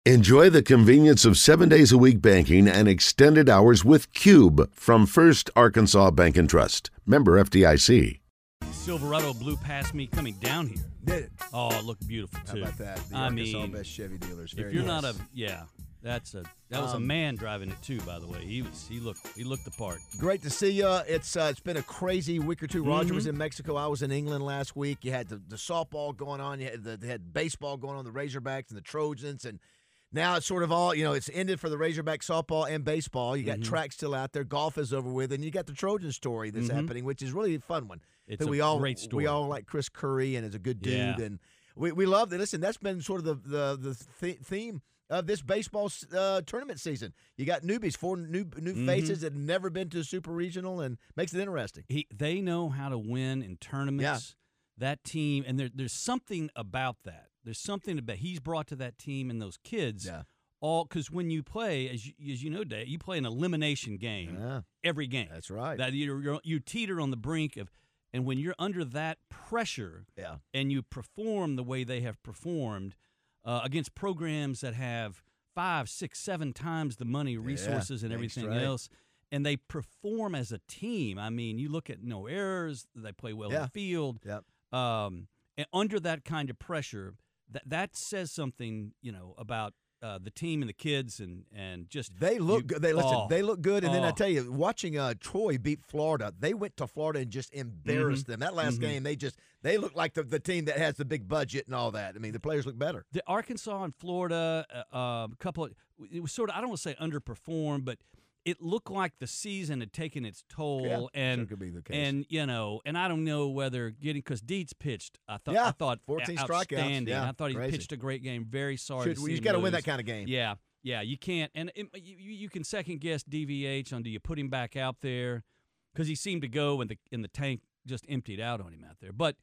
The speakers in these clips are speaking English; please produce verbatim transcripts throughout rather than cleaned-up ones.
Enjoy the convenience of seven days a week banking and extended hours with Cube from First Arkansas Bank and Trust. Member F D I C. Silverado blew past me coming down here. Did it? Oh, it looked beautiful too. How about that? The I Arkansas mean, best Chevy dealers. if Very you're nice. not a yeah, that's a that was Um, a man driving it too. By the way, he was he looked he looked the part. Great to see you. It's uh, it's been a crazy week or two. Roger Mm-hmm. was in Mexico. I was in England last week. You had the, the softball going on. You had the they had baseball going on. The Razorbacks and the Trojans, and now it's sort of all you know. It's ended for the Razorback softball and baseball. You got Mhm. track still out there. Golf is over with, and you got the Trojan story that's Mhm. happening, which is really a fun one. It's That a we all great story. we all like Chris Curry and is a good dude, Yeah. and we we love it. Listen, that's been sort of the the the th- theme of this baseball uh, tournament season. You got newbies, four new new Mhm. faces that have never been to a super regional, and makes it interesting. He they know how to win in tournaments. That team, and there, there's something about that. There's something about he's brought to that team and those kids. Yeah. All because when you play, as you, as you know, Dave, you play an elimination game Yeah, every game. that's right. That you're, you're, you teeter on the brink of, and when you're under that pressure, yeah. and you perform the way they have performed uh, against programs that have five, six, seven times the money, resources, and that's everything right. else, and they perform as a team. I mean, you look at no errors; they play well in Yeah. the field. Yep. Um, and under that kind of pressure, that that says something, you know, about uh, the team and the kids, and and just They look you- good. They listen. oh, they look good, and then I oh. tell you, watching uh, Troy beat Florida, they went to Florida and just embarrassed them. That last Mhm. game, they just they look like the, the team that has the big budget and all that. I mean, the players look better. The Arkansas and Florida, uh, uh, a couple of, it was sort of, I don't want to say underperformed, but it looked like the season had taken its toll. Yeah, and sure could be the case. and you know, and I don't know whether getting because Dietz pitched. I thought, Yeah, I thought fourteen strikeouts, outstanding. yeah, I thought he crazy. pitched a great game. Very sorry. Should, to well, see you him got to win lose. that kind of game. Yeah, yeah, you can't, and it, you, you can second guess D V H on do you put him back out there because he seemed to go and the and the tank just emptied out on him out there. But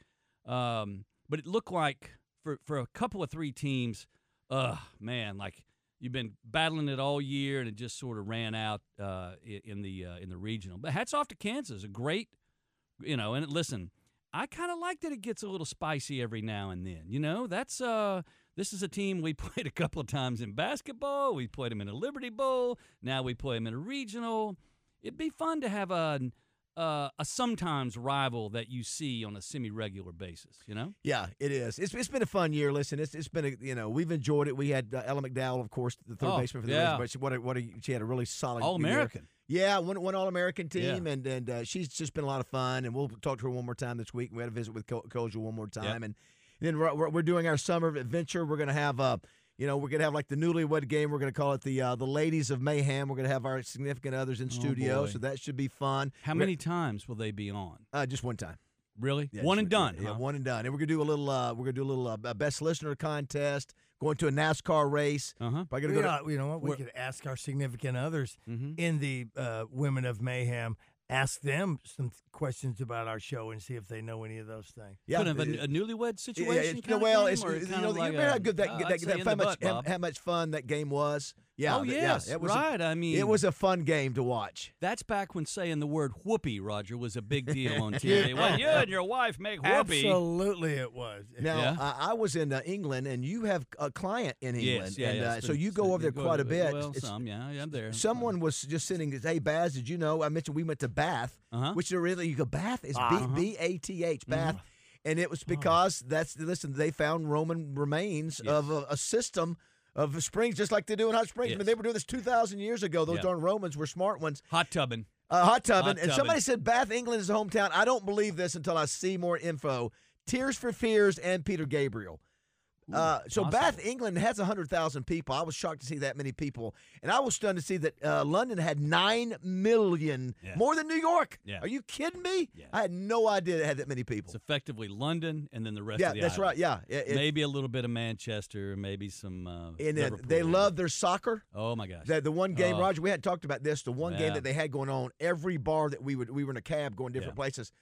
um, but it looked like for for a couple of three teams, uh, man, like you've been battling it all year and it just sort of ran out uh, i- in the uh, in the regional. But hats off to Kansas, a great, you know. And listen, I kind of like that it gets a little spicy every now and then. You know, that's uh. This is a team we played a couple of times in basketball. We played them in a Liberty Bowl. Now we play them in a regional. It'd be fun to have a uh, a sometimes rival that you see on a semi-regular basis, you know? Yeah, it is. It's it's been a fun year. Listen, it's it's been a you know we've enjoyed it. We had uh, Ella McDowell, of course, the third Oh, baseman for the yeah. Razorbacks. What a, what a, she had a really solid year. All-American. Yeah, one one All American team, Yeah. and and uh, she's just been a lot of fun. And we'll talk to her one more time this week. We had a visit with Co- Koja one more time, and then we're, we're we're doing our summer adventure. We're gonna have uh you know we're gonna have like the newlywed game. We're gonna call it the uh, the Ladies of Mayhem. We're gonna have our significant others in Oh, studio, boy. so that should be fun. How We're- many times will they be on? Uh, just one time. Really? Yeah, One just and done, Yeah, huh? one and done. And we're gonna do a little. Uh, we're gonna do a little uh, best listener contest. Going to a NASCAR race. Uh-huh. Probably gonna You go to, know, you know what? We We're- could ask our significant others Mm-hmm. in the uh, Women of Mayhem, ask them some questions about our show and see if they know any of those things. yeah. Kind of a, it- a newlywed yeah, situation? yeah, kind you know, of well, game, it's or you kind know, of you like remember a- how good that, uh, that, I'd say that in how the much butt, how, Bob. how much fun that game was. Yeah. Oh, th- yes, yeah, it was a- right. I mean, it was a fun game to watch. That's back when saying the word whoopee, Roger, was a big deal on T V. Well, you and your wife make whoopee. Absolutely, it was. Now, Yeah. I, I was in uh, England, and you have a client in England, Yes, yeah, and yeah, uh, it's so been- you go over there go quite a to- bit. Well, It's- some, yeah, yeah, I'm there. Someone was just sending, "Hey, Baz, did you know?" I mentioned we went to Bath, Uh-huh. which are really you go Bath is Uh-huh. B B A T H Bath, and it was because that's listen. They found Roman remains Yes. of a, a system of springs, just like they do in hot springs. I mean, Yes. they were doing this two thousand years ago. Those Yeah. darn Romans were smart ones. Hot tubbing. Uh, hot tubbing. Hot And somebody tubbing. said Bath, England is a hometown. I don't believe this until I see more info. Tears for Fears and Peter Gabriel. Uh, so awesome. Bath, England has one hundred thousand people. I was shocked to see that many people. And I was stunned to see that uh, London had nine million, Yeah. more than New York. Yeah. Are you kidding me? Yeah. I had no idea it had that many people. It's effectively London and then the rest Yeah, of the that's island. right. Yeah. It- it- Maybe a little bit of Manchester, maybe some uh, and uh, Liverpool. they love their soccer. Oh, my gosh. The, the one game, Oh. Roger, we hadn't talked about this. The one game Yeah. that they had going on, every bar that we would, we were in a cab going different Yeah. places.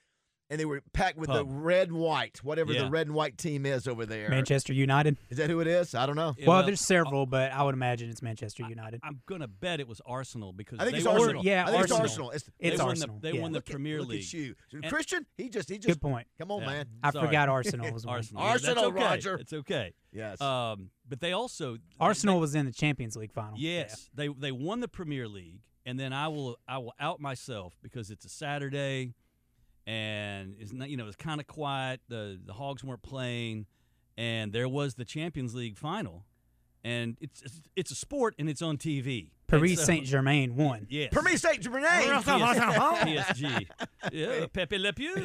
and they were packed with the Pub. red and white, whatever Yeah. the red and white team is over there. Manchester United. Is that who it is? I don't know. Yeah, well, well, there's several, but I would imagine it's Manchester I- United. I'm gonna bet it was Arsenal because I think they it's won Arsenal. The, Yeah, I think Arsenal. it's Arsenal. It's, It's they won Arsenal. The, they yeah. won the look at- Premier look League. At you. And- Christian, he just he just Good point. come on, Yeah. man. I Sorry. forgot Arsenal was one. Arsenal. Arsenal, That's okay. Roger. It's okay. Yes. Um, but they also Arsenal they- was in the Champions League final. Yes, they they won the Premier League, and then I will I will out myself because it's a Saturday, and it's not you know it's kind of quiet. The the Hogs weren't playing, and there was the Champions League final, and it's it's, it's a sport and it's on T V. Yeah. Paris And so- Saint Germain won. Yes. Paris Saint Germain. P S G. Yeah, Pepe Le Pew.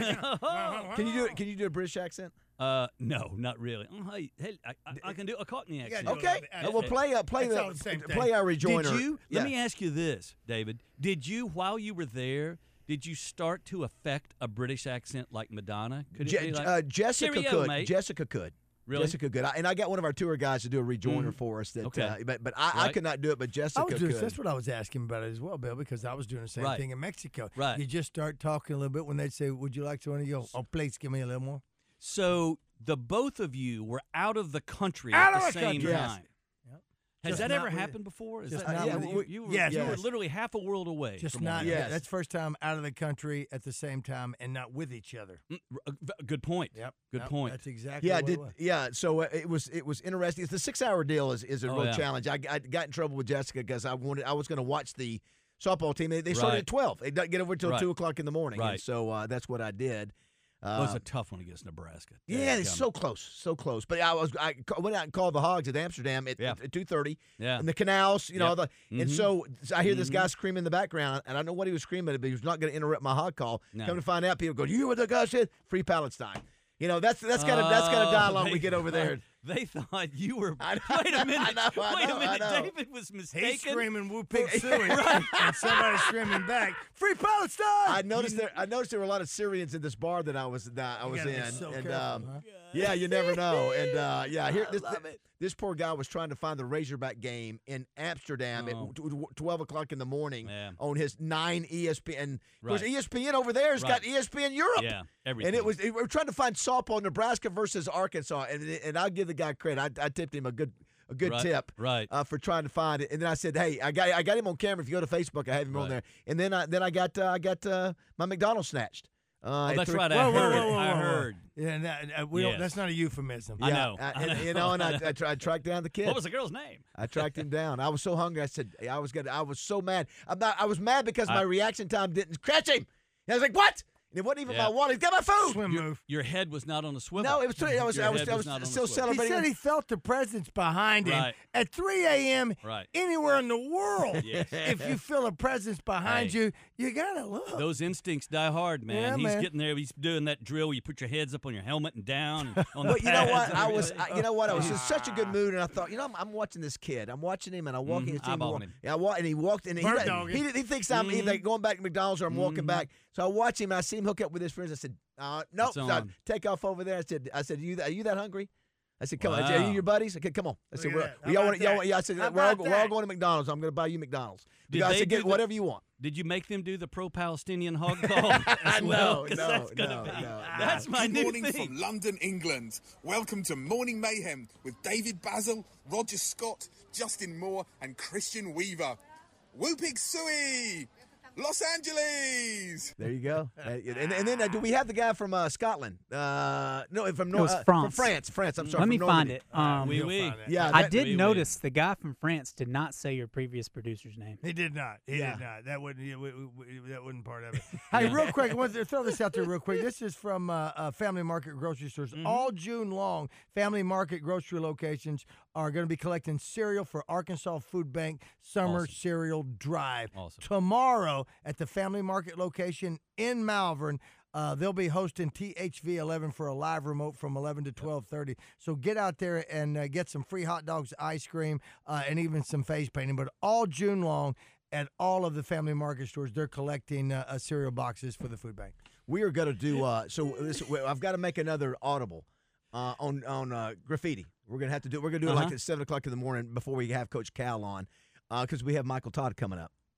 Can you do it? Can you do a British accent? uh, no, not really. Oh, hey, hey, I, I, I can do a Cockney accent. do Okay. it. Uh, well, play uh, play It's the all the same thing. play our rejoinder. Did you? Yeah. Let me ask you this, David. Did you, while you were there, did you start to affect a British accent like Madonna? Could it Je- be like, uh, Jessica "Cheerio, could. mate." Jessica could. Really? Jessica could. I, and I got one of our tour guys to do a rejoinder Mm. for us. That, Okay. uh, but but I, I Right. could not do it. But Jessica I was doing, could. that's what I was asking about it as well, Bill, because I was doing the same Right. thing in Mexico. Right. You just start talking a little bit when they say, "Would you like to?" And you go, "Oh, please give me a little more." So the both of you were out of the country Out at of the the same country. Yes. time. Yep. Has Just that not ever with- happened before? Is just that, not you, with- you, you were, Yes. you were Yes. literally half a world away. Just from not. one Yes. another. That's first time out of the country at the same time and not with each other. Mm, r- uh, v- Good point. Yep. Good Yep. point. That's exactly Yeah, what did it was. yeah. So uh, it was it was interesting. The six hour deal is, is a Oh, real yeah. challenge. I, I got in trouble with Jessica because I wanted I was going to watch the softball team. They, they started Right. at twelve. They don't get over until Right. two o'clock in the morning. And Right. so uh, that's what I did. Well, it's Uh, a tough one against Nebraska. yeah, Dadgummit. it's so close, so close. But I was I ca- went out and called the Hogs at Amsterdam at, Yeah. at two thirty. Yeah. And the canals, you know, Yep. the, and Mhm. so I hear this Mhm. guy screaming in the background, and I know what he was screaming, but he was not going to interrupt my hog call. No. Come to find out, people go, "You hear what the guy said? Free Palestine." You know, that's that's kind of that's kind of Oh, dialogue they we get over there. thought- They thought you were. I know, wait a minute. I know, I wait know, a I minute. know. David was He's mistaken. screaming "Woo Pig Suey," and somebody screaming back, "Free Palestine!" I noticed there. I noticed there were a lot of Syrians in this bar that I was that I You was gotta be in, so and careful, um, huh? yeah, you never know. And uh, yeah, here I this love it. this poor guy was trying to find the Razorback game in Amsterdam Oh. at tw- tw- twelve o'clock in the morning Yeah. on his nine E S P N. Of course, Right. E S P N over there has got Right. E S P N Europe. Yeah, everything. And it was we were trying to find softball Nebraska versus Arkansas, and and I'll give the guy credit. I, I tipped him a good a good Right, tip right. uh, for trying to find it. And then I said, hey, I got I got him on camera. If you go to Facebook, I have him on Right. there. And then I then I got uh, I got uh, my McDonald's snatched. Uh, Oh, at that's three- right. Whoa, I whoa, heard. whoa, whoa, I whoa, whoa. heard. Yeah, that, uh, we Yes. don't, that's not a euphemism. I Yeah, know. I- I and, you know. know, and I, I, tra- I tracked down the kid. What was the girl's name? I tracked him down. I was so hungry. I said I was gonna. I was so mad. I'm not, I was mad because I- my reaction time didn't catch him. And I was like, what? And it wasn't even Yeah. my wallet. He's got my food. Swim Your, move. your head was not on a swivel. No, it was. I was. Your I was, head I was, not on a still swivel. He celebrating. said he felt the presence behind him Right. at three a.m. Right. anywhere in the world. Yes. If you feel a presence behind Hey. you, you gotta look. Those instincts die hard, man. Yeah, he's man. getting there. He's doing that drill where you put your heads up on your helmet and down. And on the But you know what? pads and I was, everything. I, you know what? I was in such a good mood, and I thought, you know, I'm, I'm watching this kid. I'm watching him, and I walk in. Mhm, see him eyeballing walk- him. Yeah, I walk, and he walked, and he, Bird he, dogging. he, he thinks I'm either Mhm. going back to McDonald's or I'm walking Mhm. back. So I watch him. I see him hook up with his friends. I said, uh, no, It's so on. take off over there. I said, I said, are you, that- are you that hungry? I said, come on. I said, are Wow. you your buddies? I said, come on. I said, Look we're, at that. How y'all about want, y'all, that? want- yeah, I said, How we're all, about we're all that? going to McDonald's. I'm going to buy you McDonald's. Did I they said, do get the- whatever you want. Did you make them do the pro-Palestinian hog call as No, well? 'Cause no, that's gonna no, be, no, That's my Good new morning thing. from London, England. Welcome to Morning Mayhem with David Basil, Roger Scott, Justin Moore, and Christian Weaver. Whoopig Suey! Los Angeles! There you go. Uh, and, and then uh, do we have the guy from uh, Scotland? Uh, no, from, Nor- was uh, France. from France. France. I'm sorry. Let me from find Normandy. it. Um, Oui, You'll oui. find that. Yeah, I that- did oui, oui. notice the guy from France did not say your previous producer's name. He did not. He Yeah. did not. That wouldn't. yeah, we- we- we- That wasn't part of it. Hey, real quick, I want to throw this out there real quick. This is from uh, uh, Family Market grocery stores. Mm-hmm. All June long, Family Market grocery locations are going to be collecting cereal for Arkansas Food Bank Summer Awesome. Cereal Drive. Awesome. Tomorrow at the Family Market location in Malvern. Uh, they'll be hosting T H V eleven for a live remote from eleven to twelve thirty. So get out there and uh, get some free hot dogs, ice cream, uh, and even some face painting. But all June long at all of the Family Market stores, they're collecting uh, uh, cereal boxes for the food bank. We are going to do. Uh, so this, I've got to make another audible uh, on on uh, graffiti. We're going to have to do. We're going to do it like Uh-huh. at seven o'clock in the morning before we have Coach Cal on, because we have Michael Todd coming up.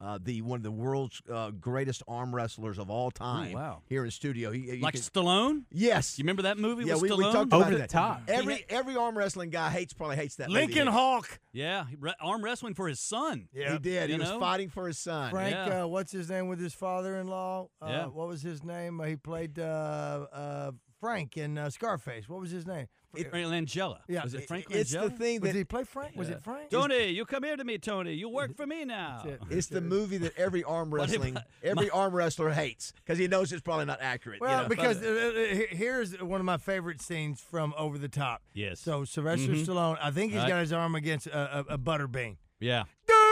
uh, the one of the world's uh, greatest arm wrestlers of all time. wow. Here in the studio, he, you Like can- Stallone? yes, You remember that movie yeah, with we, Stallone? we talked Over about the it. top. Every every arm wrestling guy hates probably hates that. movie. Lincoln Hawk. Yeah, he re- arm wrestling for his son. He did. You He was know? fighting for his son. Frank, Yeah. uh, what's his name with his father-in-law? Uh, Yeah. What was his name? Uh, he played uh, uh, Frank in uh, Scarface. What was his name? Frank Langella. Yeah. Was it Frank It's Langella? the thing Was that he play Frank? Was Yeah. it Frank? Tony, you come here to me, Tony. You work for me now. That's it. it's the movie that every arm But if- wrestling every arm wrestler hates because he knows it's probably not accurate. you Well, know? because uh, uh, he- here's one of my favorite scenes from Over the Top. Yes. So Sylvester Mhm. Stallone, I think he's Right. got his arm against a, a, a butter bean. Yeah.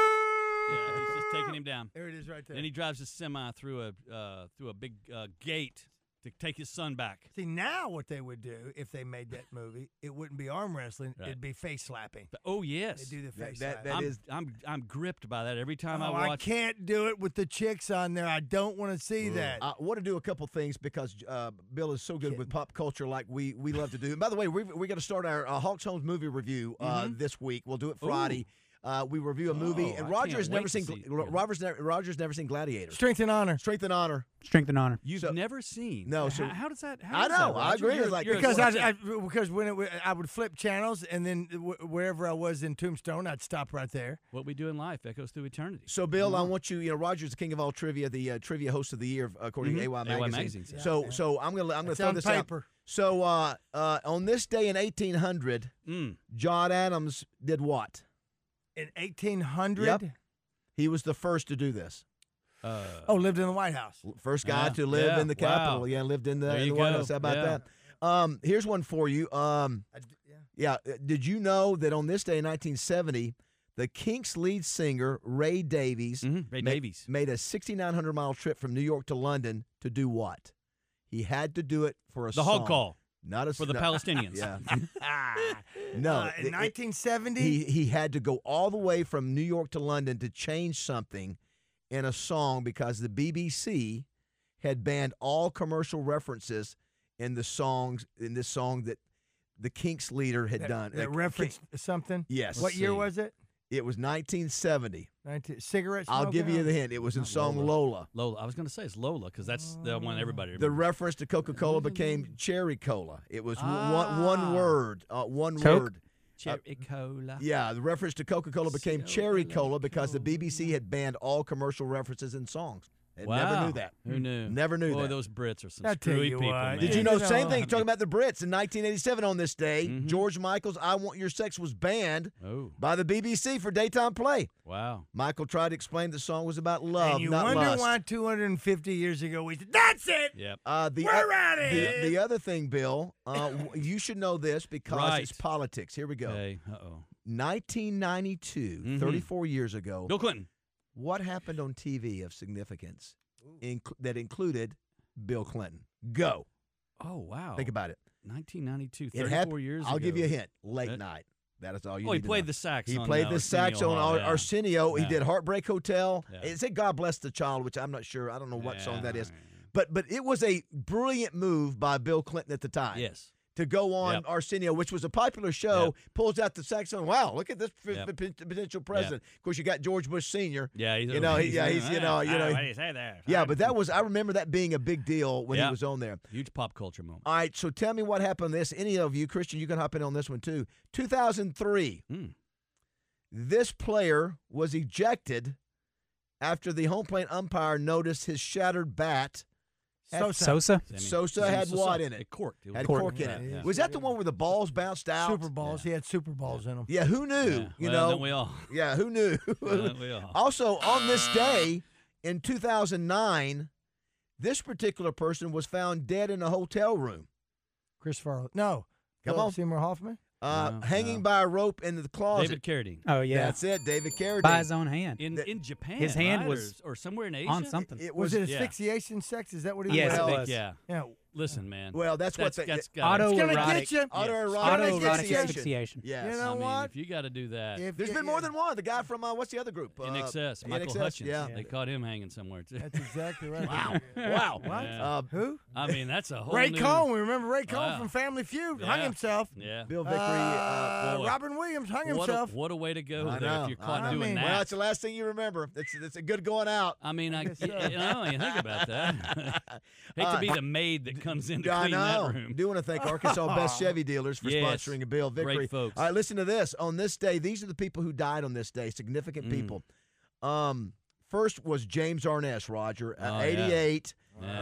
Yeah, he's just taking him down. There it is right there. Then he drives his semi through a uh, through a big uh, gate to take his son back. See, now what they would do if they made that movie, it wouldn't be arm wrestling, Right. it'd be face slapping. But- oh yes, They do the That- face that- slapping. that I'm, is- I'm I'm gripped by that every time Oh, I I watch. can't do it with the chicks on there. I don't want to see that. I want to do a couple things because uh, Bill is so good with pop culture, like we we love to do. And by the way, we we got to start our uh, Hawks Homes movie review uh, Mhm. this week. We'll do it Friday. Uh, we review a movie, Oh, and I Roger can't has never wait to seen see it. Gl- Roger's never Roger's never seen Gladiator. Strength and honor. Strength and Honor. Strength and honor. You've So- never seen? No, so- how, how does that? How I does know, That, I Roger? agree. You're, It's like- you're a Because I, watcher. I because when it, w- I would flip channels and then w- wherever I was in Tombstone, I'd stop right there. what we do in life echoes through eternity. So, Bill, I want you. You know, Roger's the king of all trivia, the uh, trivia host of the year, according Mhm. to A Y A Y Magazine. Magazine says. So, so I'm gonna I'm gonna It's throw on this out. paper. So, uh, uh, on this day in eighteen hundred, Mm. John Adams did what? In eighteen hundred. Yep. He was the first to do this. Uh, Oh, lived in the White House. First guy Yeah, to live yeah, in the Capitol. wow. Yeah, lived in the, There in you the White go, House. How about yeah. that? Um, here's one for you. Um, I d- yeah. yeah, uh, did you know that on this day in nineteen seventy, the Kinks lead singer Ray Davies mhm, Ray ma- Davies. made a sixty-nine hundred mile trip from New York to London to do what? He had to do it for a The song. hog call Not a for the no, Palestinians. Yeah. no. Uh, it- in it- nineteen seventy. he he had to go all the way from New York to London to change something in a song because the B B C had banned all commercial references in the songs in this song that the Kinks leader had that, done. that Uh, referenced something. Yes. What year see. was it? It was nineteen seventy. nineteen cigarette. I'll give you smoking? the hint. It was in Not song Lola. Lola. Lola. I was going to say it's Lola because that's the one everybody The remembers. reference to Coca-Cola became Cherry Cola. It was w one, Ah. one word. Uh, one Coke? word. Cherry Cola. Yeah, the reference to Coca-Cola became Cherry Cherry Cola because the B B C had banned all commercial references in songs. They never Wow. knew that. Who knew? Never knew Boy, that. those Brits are some I tell screwy you people, what. man. Did you You know, know, same thing, I talking about the Brits, in nineteen eighty-seven on this day, Mhm. George Michael's I Want Your Sex was banned Oh, by the B B C for daytime play. wow. Michael tried to explain the song was about love, And you not wonder lust. why two hundred fifty years ago we said, "That's it." Yep. Uh, the, We're o- outta the, here. the other thing, Bill, uh, w- you should know this because it's Right. politics. Here we go. Okay. Uh oh. nineteen ninety-two, Mhm. thirty-four years ago, Bill Clinton. what happened on T V of significance inc- that included Bill Clinton? Go. Oh wow. Think about it. nineteen ninety-two. It thirty-four happened. years I'll ago. give you a hint. Late That- night. That is all you Oh, need he to played know. the sax. He on, played uh, the sax Arsenio on Hall, Ar- yeah. Arsenio. He Yeah. did Heartbreak Hotel. Yeah. It said God Bless the Child, which I'm not sure. I don't know what song that is. Yeah. But but it was a brilliant move by Bill Clinton at the time. Yes. To go on Yep. Arsenio, which was a popular show, Yep. pulls out the saxophone. Wow, look at this f- Yep. f- p- potential president. Of course, you got George Bush Senior. Yeah. He's, You know, he- yeah, he's, you know, you know, What do you say there? Yeah, but that was I remember that being a big deal when he Yep. was on there. Huge pop culture moment. All right, so tell me what happened. This any of you, Christian, you can hop in on this one too. two thousand three. Mm. This player was ejected after the home plate umpire noticed his shattered bat. had- Sosa. Sosa? Sammy- Sosa Sammy had Sosa. what in it? It corked. It was Had corked. cork in Yeah, it. yeah. Was that the one where the balls bounced out? Super balls. He had super balls in them. Yeah, who knew? Yeah. You Well, know, don't we all? yeah, who knew? Well, don't we all? Also, on this day in two thousand nine, this particular person was found dead in a hotel room, Chris Farley. No. Come Philip on. Seymour Hoffman. uh, No, hanging no. by a rope in the closet. David Carradine. Oh, yeah. That's it, David Carradine. By his own hand. In That- in Japan. His hand right? was or, or somewhere in Asia. on something. It Was was it yeah. asphyxiation sex? Is that what he Yes, was? it I was. think, yeah. Yeah. listen, man. Well, that's, that's what they, that's got It's gonna Autoerotic. get you. autoerotic Autoerotic asphyxiation. asphyxiation. Yes. You know I mean, what? if you got to do that, If There's you- been more than one. The guy from uh, what's the other group? in Uh, excess, In Michael Excess, Hutchins, yeah. they caught him hanging somewhere too. That's exactly right. Wow. Wow. What? Yeah. Uh, Who? I mean, that's a whole Ray new, Cohn. We remember Ray Cohn Wow. from Family Feud. Hung Yeah. himself. Yeah. Bill Vickery. Uh, Uh, boy. Robin Williams hung What a, himself. what a way to go I there know, if you're I caught know. doing I mean, that. well, it's the last thing you remember. It's it's a good going out. I mean, I, guess you so. know, you think about that. Hate Uh, to be the maid that comes in to I clean know. that room. Do want to thank Arkansas Best Chevy Dealers for Yes. sponsoring a Bill Vickery. Great folks. All right, listen to this. On this day, these are the people who died on this day. Significant Mm. people. Um, first was James Arness, Roger, uh, Oh, yeah. eighty-eight. Yeah. Uh,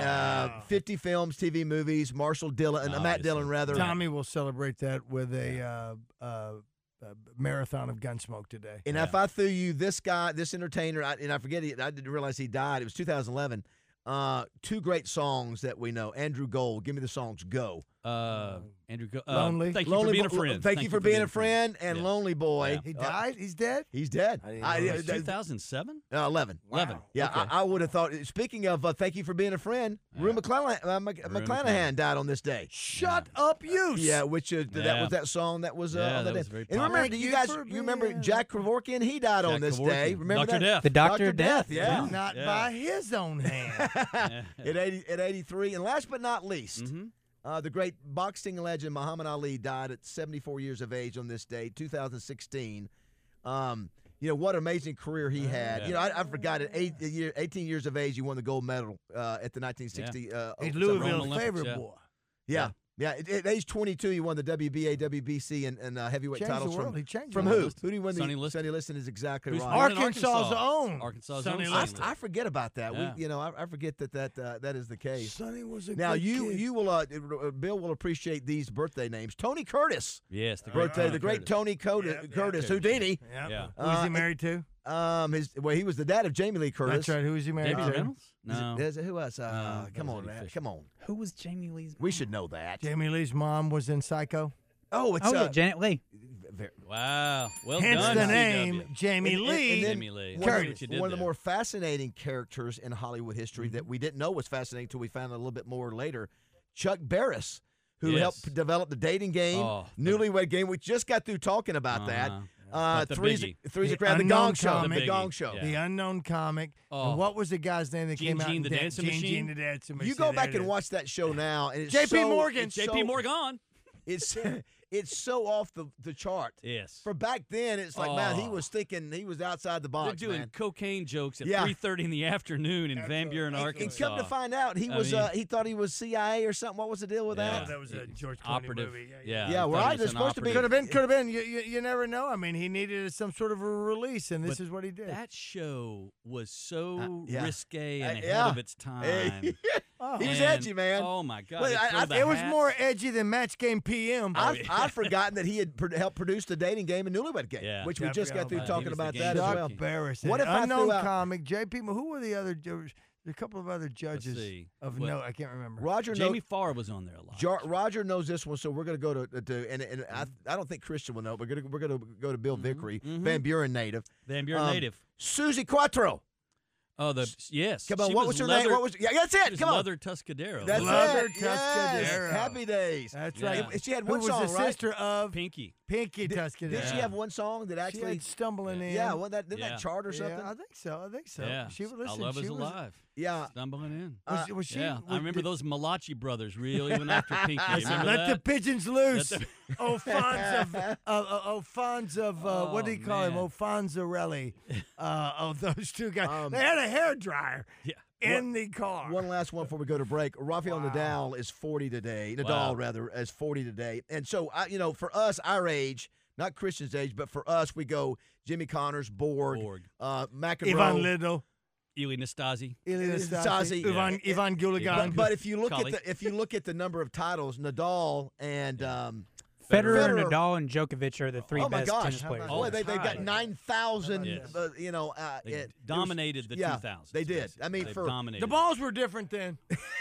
uh, fifty films, T V movies. Marshall Dillon, uh, Matt Obviously. Dillon, rather. Tommy will celebrate that with a uh, uh, uh, marathon of Gunsmoke today. And Yeah. if I threw you this guy, this entertainer, I, and I forget, he, I didn't realize he died. It was two thousand eleven. Uh, two great songs that we know. Andrew Gold, give me the songs. Go. Uh, Andrew, Go- uh, Lonely. Thank you Lonely for being a Bo- friend. Thank, you for being a friend. And Yeah. Lonely Boy. Yeah. He Uh, died? He's dead? he's dead. I didn't I- know uh, that. uh, two thousand seven? uh, eleven. eleven. Yeah, Okay. I, I would have thought. Speaking of, uh, thank you for being a friend. Rue Yeah. McClanahan, uh, Mc, Rue McClanahan McClanahan. died on this day. Shut up, you. Yeah, which uh, that Yeah. was that song that was. Uh, Yeah, on that day. was very And remember, popular. do you Thank guys, you for you remember being- Jack Kevorkian? He died on Jack this Kevorkian. day. Remember Doctor that? Death. The Doctor Doctor of Death. Yeah. Not Yeah. by his own hand. Yeah. At eighty, at eighty-three, and last but not least, Mhm. uh, the great boxing legend Muhammad Ali died at seventy-four years of age on this day, two thousand sixteen. Um, you know what amazing career he had. yeah. You know, I, I forgot at eight, a year, eighteen years of age, he won the gold medal uh, at the nineteen sixty. Uh, He's Summer Louisville's Olympics, favorite yeah. boy. Yeah, yeah. At, at age twenty-two, he won the W B A, W B C, and, and uh, heavyweight Changed the titles world. from He changed from the who? world. Who did he win? Sonny the, Liston. Sonny Liston is exactly Who's right. born in Arkansas's Arkansas. own. Arkansas's Sonny own I, Sonny I forget about that. Yeah. We, you know, I, I forget that that uh, that is the case. Sonny was a Now good you kid. you will uh, uh, Bill will appreciate these birthday names. Tony Curtis, Yes, the great birthday, Tony the great Curtis. Tony Curtis, Yeah, yeah. Curtis Curtis. Houdini. Yeah. Yeah. Who was Uh, he married to? Um, his well, he was the dad of Jamie Lee Curtis. That's right. Who was he married Jamie to? Reynolds? Is it- No. is it- who else? Uh, No, that come was on, Eddie man. Fisher. Come on. Who was Jamie Lee's We mom? should know that. Jamie Lee's mom was in Psycho. Oh, it's Oh, uh, yeah, Janet Leigh. very, Wow. Well Hence done, the C name W. Jamie And- and- Lee. and then Jamie Lee. one, That's of, what you did one of the there. more fascinating characters in Hollywood history that we didn't know was fascinating until we found out a little bit more later. Chuck Barris, who Yes. helped develop the dating game, Oh, the- newlywed game. We just got through talking about that. Uh-huh. Uh, But the three's, biggie. a, three's a The crowd. The unknown Gong Show. comic. The The Gong biggie. Show. Yeah. The unknown comic. Oh. And what was the guy's name that Gene came out? Gene, in the Dan- dancing Gene machine? Gene, the dancing machine. You go There back it and is. watch that show now, and it's J P so, Morgan. It's J P so- Morgan. It's it's so off the, the chart. Yes. For back then, it's like, man, he Oh. was thinking he was outside the They're box, doing man. cocaine jokes at Yeah. three thirty in the afternoon in Van Buren, And- Arkansas. And come to find out, he I was mean- uh, he thought he was C I A or something. What was the deal with Yeah. that? Oh, that was a George Clooney operative. movie. Yeah, Yeah. yeah. I Yeah, thought well, he I- was there's an supposed to be- Could operative. have been, could have been. You, you, you never know. I mean, he needed some sort of a release, and this But is what he did. That show was so Uh, yeah. risque Uh, and ahead yeah. of its time. Oh. He was And- edgy, man. Oh my God! Well, they I- throw I- the it was hats. more edgy than Match Game P M. Oh, I've, yeah. I've forgotten that he had pr- helped produce the dating game and newlywed game, Yeah. which Yeah, we I just forgot got through about that. talking He was the about game that as Chuck well. junkie. Barris. What and if I unknown threw out- comic? J P. Who were the other? There was a couple of other judges see. of What- note. I can't remember. Roger, Jamie know, Farr was on there a lot. Jar, Roger knows this one, so we're going to go to, to and, and I, I don't think Christian will know. But we're going to we're going to go to Bill Vickery, mhm. Van Buren native, Van Buren Um, native. Susie Quattro. Oh, the yes. Come on, She what was, her leather, name? What was? Yeah, that's she it. was Come on. Leather Tuscadero. That's Leather it. Yes. Tuscadero. Happy Days. That's Yeah. right. She had Who one was song, the right? sister of Pinky. Pinky Did, Tuscadero? did she Yeah. have one song that She actually? had stumbling in. Yeah, well, that didn't Yeah. that chart or something? Yeah, I think so. I think so. Yeah. She was Our listen. love she is was, alive. Yeah. Stumbling in. Was, Uh, was she? yeah, was, I remember did- those Malachi brothers really went after Pinky. You Listen, remember let that? the pigeons loose. Let Oh, Fonz of, uh, uh, oh, Fonz of, uh, what do Oh, you call him? man. Oh, Fonzarelli. Uh, oh, those two guys. Um, they had a hair dryer Yeah. in the car. One last one before we go to break. Rafael Nadal is forty today. Nadal, Wow. rather, is forty today. And so, I, you know, for us, our age, not Christian's age, but for us, we go Jimmy Connors, Borg, Borg. uh, McEnroe. Ivan Liddell. Ili Nastasi. Ilya Stasi, Stasi. Ivan, yeah. Ivan Guligan. But, but if you look Collie. at the if you look at the number of titles, Nadal and um, Federer, Federer- Nadal, and Djokovic are the three oh my best gosh, tennis players. Oh, boy, they they've got time. nine thousand. Yes. Uh, you know, uh, They it, it was- dominated the yeah, two thousands. they did. basically. I mean, They for- dominated. the balls were different then.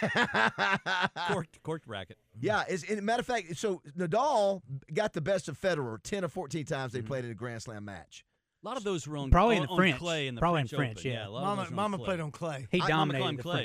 corked, corked racket. Yeah, as a matter of fact, so Nadal got the best of Federer ten or fourteen times Mm-hmm. they played in a Grand Slam match. A lot of those were on Probably in on, the on French. clay in the Probably in French French, Open. yeah. a lot of Mama, those were on Mama clay. played on clay. He I- Mama dominated called him the Clay. French.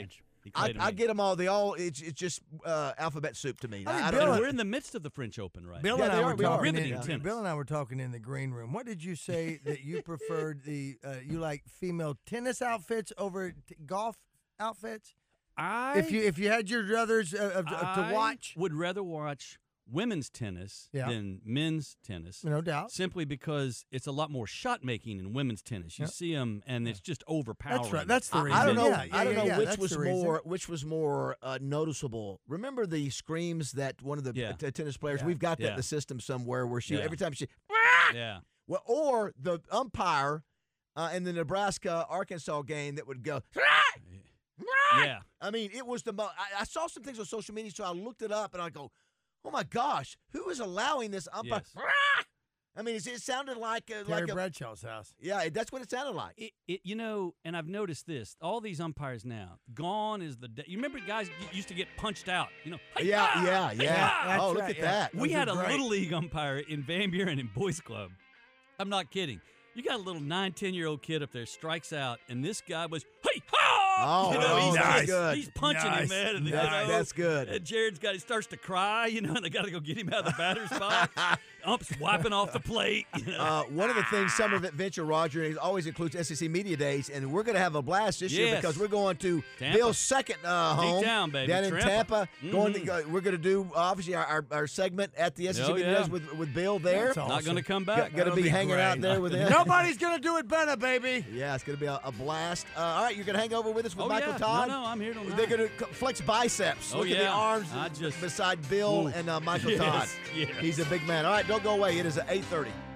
He I, clay to I me. get them all. They all. It's it's just uh, alphabet soup to me. I mean, I, I Bill don't And know. we're in the midst of the French Open right Bill now. Yeah, and they I are. were We are. talking. Riveting in, tennis. Bill and I were talking in the green room. What did you say that you preferred the uh, you like female tennis outfits over t- golf outfits? I If you if you had your druthers uh, of, of- to I watch, would rather watch women's tennis Yeah. than men's tennis. no doubt. Simply because it's a lot more shot making in women's tennis. You Yep. see them, and it's just overpowering. That's right. That's the I, reason. I don't know. Yeah, yeah, I don't yeah, know yeah, which that's was the reason. more which was more uh, noticeable. Remember the screams that one of the Yeah. t- tennis players. Yeah. We've got that Yeah. in the system somewhere where she Yeah. every time she Yeah. well, or the umpire uh, in the Nebraska Arkansas game that would go. Yeah. I mean, it was the. Mo- I, I saw some things on social media, so I looked it up and I go, "Oh my gosh, who is allowing this umpire?" Yes. I mean, it, it sounded like a, Terry like a, Bradshaw's house. yeah, that's what it sounded like. It, it, you know, and I've noticed this. All these umpires now, gone is the day. You remember guys used to get punched out. You know, Yeah, "Hi-ya!" yeah, yeah. That's Oh, look right, at yeah. that. We Those had are a great. little league umpire in Van Buren in Boys Club. I'm not kidding. You got a little nine, ten year old kid up there, strikes out, and this guy was, hey, ha! Oh, you know, oh, he's, that's just- good. he's punching Nice. him, man. And, you That's- know, that's good. And Jared's got, he starts to cry, you know, and they got to go get him out of the batter's box. Ump's wiping off the plate. You know? Uh, one of the things Summer Adventure, Roger, it always includes S E C Media Days, and we're going to have a blast this year Yes. because we're going to Tampa. Bill's second uh, Deep home down, baby. down in Tampa. Tampa. Going to, Mhm. go, we're going to do obviously our, our, our segment at the S E C Oh, Media yeah. Days with, with Bill there. That's awesome. Not going to come back. Going to That'll be, be hanging out great. there with him. Nobody's gonna do it better, baby. Yeah, it's going to be a, a blast. Uh, all right, you're going to hang over with us with Oh, Michael yeah. Todd. No, no, I'm here tonight. They're going to flex biceps. Oh, Look at the yeah. arms I just- beside Bill Ooh. and uh, Michael Yes, Todd. yes. He's a big man. All right, don't go away. It is at eight thirty.